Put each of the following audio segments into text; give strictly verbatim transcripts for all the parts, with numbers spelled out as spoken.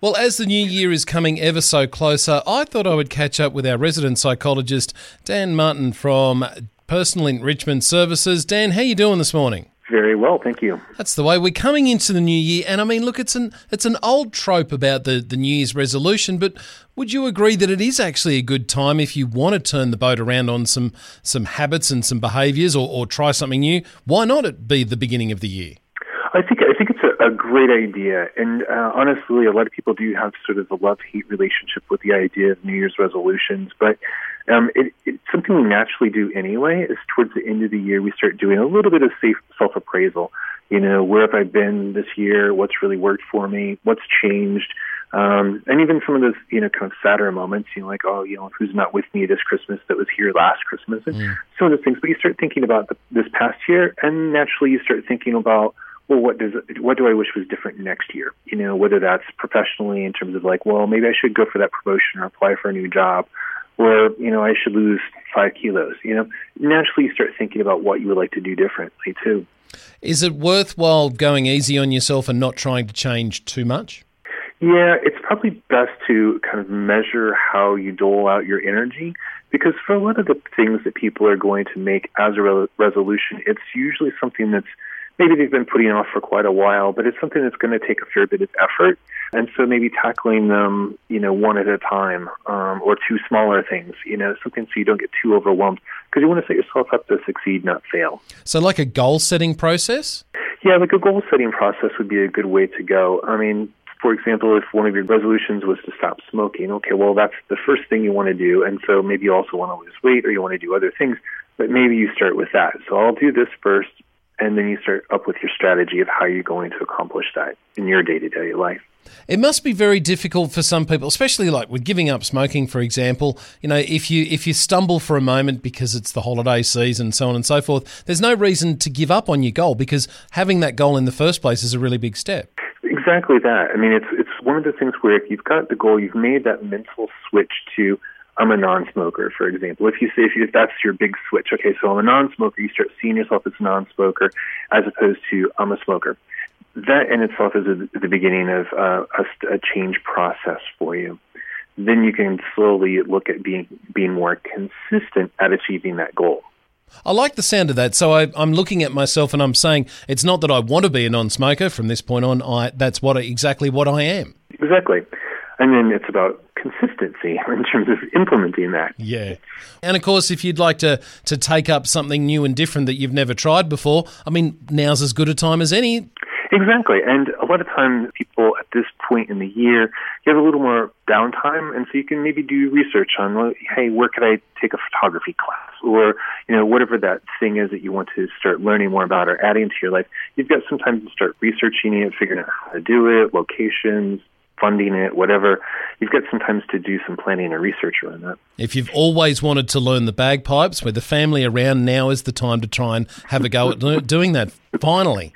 Well, as the new year is coming ever so closer, I thought I would catch up with our resident psychologist, Dan Martin from Personal Enrichment Services. Dan, how are you doing this morning? Very well, thank you. That's the way. We're coming into the new year, and I mean, look, it's an it's an old trope about the, the New Year's resolution, but would you agree that it is actually a good time if you want to turn the boat around on some some habits and some behaviours or, or try something new? Why not it be the beginning of the year? I think I think it's a, a great idea, and uh, honestly, a lot of people do have sort of a love-hate relationship with the idea of New Year's resolutions, but um, it, it's something we naturally do anyway. Is towards the end of the year, we start doing a little bit of safe self-appraisal. You know, where have I been this year? What's really worked for me? What's changed? Um, and even some of those, you know, kind of sadder moments, you know, like, oh, you know, who's not with me this Christmas that was here last Christmas, and mm. some of those things. But you start thinking about the, this past year, and naturally, you start thinking about, well, what does what do I wish was different next year? You know, whether that's professionally in terms of like, well, maybe I should go for that promotion or apply for a new job, or, you know, I should lose five kilos. You know, naturally you start thinking about what you would like to do differently too. Is it worthwhile going easy on yourself and not trying to change too much? Yeah, it's probably best to kind of measure how you dole out your energy, because for a lot of the things that people are going to make as a re- resolution, it's usually something that's maybe they've been putting off for quite a while, but it's something that's going to take a fair bit of effort. And so maybe tackling them, you know, one at a time, um, or two smaller things, you know, something so you don't get too overwhelmed, because you want to set yourself up to succeed, not fail. So like a goal-setting process? Yeah, like a goal-setting process would be a good way to go. I mean, for example, if one of your resolutions was to stop smoking, okay, well, that's the first thing you want to do. And so maybe you also want to lose weight or you want to do other things, but maybe you start with that. So I'll do this first, and then you start up with your strategy of how you're going to accomplish that in your day-to-day life. It must be very difficult for some people, especially like with giving up smoking, for example. You know, if you if you stumble for a moment because it's the holiday season, so on and so forth, there's no reason to give up on your goal, because having that goal in the first place is a really big step. Exactly that. I mean, it's it's one of the things where if you've got the goal, you've made that mental switch to, I'm a non-smoker, for example. If you say, if, you, if that's your big switch, okay, so I'm a non-smoker, you start seeing yourself as a non-smoker as opposed to I'm a smoker. That in itself is a, the beginning of uh, a, a change process for you. Then you can slowly look at being being more consistent at achieving that goal. I like the sound of that. So I, I'm looking at myself and I'm saying it's not that I want to be a non-smoker. From this point on, I that's what I, exactly what I am. Exactly. And then it's about consistency in terms of implementing that. Yeah. And of course, if you'd like to, to take up something new and different that you've never tried before, I mean, now's as good a time as any. Exactly. And a lot of times people at this point in the year, you have a little more downtime, and so you can maybe do research on, well, hey, where could I take a photography class? Or, you know, whatever that thing is that you want to start learning more about or adding to your life. You've got some time to start researching it, figuring out how to do it, locations, funding it, whatever. You've got some time to do some planning and research around that. If you've always wanted to learn the bagpipes with the family around, now is the time to try and have a go at lear- doing that, finally.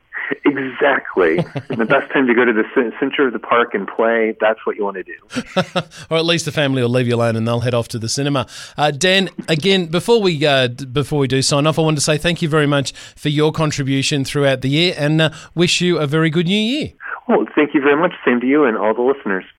Exactly. The best time to go to the center of the park and play, that's what you want to do. Or at least the family will leave you alone and they'll head off to the cinema. Uh, Dan, again, before we uh, before we do sign off, I want to say thank you very much for your contribution throughout the year, and uh, wish you a very good new year. Well, thank you very much. Same to you and all the listeners.